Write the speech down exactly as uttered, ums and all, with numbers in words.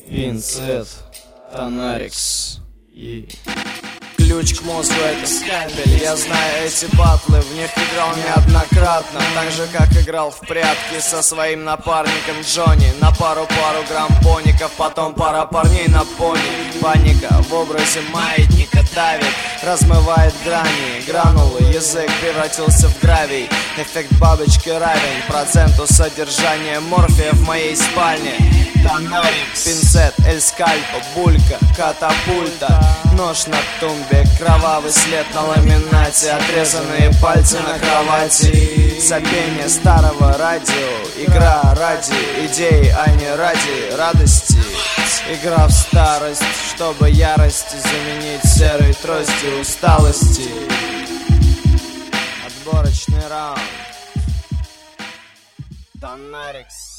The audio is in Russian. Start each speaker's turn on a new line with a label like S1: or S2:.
S1: Пинцет, Тонарикс и... Ключ к мозгу — это скальпель. Я знаю эти батлы, в них играл неоднократно. Так же, как играл в прятки со своим напарником Джонни. На пару-пару грамм поников, потом пара парней на пони. Паника в образе маятника давит, размывает грани. Гранулы, язык превратился в гравий. Эффект бабочки равен проценту содержания морфия в моей спальне. Тонарикс, пинцет, эль скальпо, булька, катапульта. Нож на тумбе, кровавый след на ламинате, отрезанные пальцы на кровати. Сопение старого радио, игра ради идей, а не ради радости. Игра в старость, чтобы ярости заменить серой тростью усталости. Отборочный раунд. Тонарикс.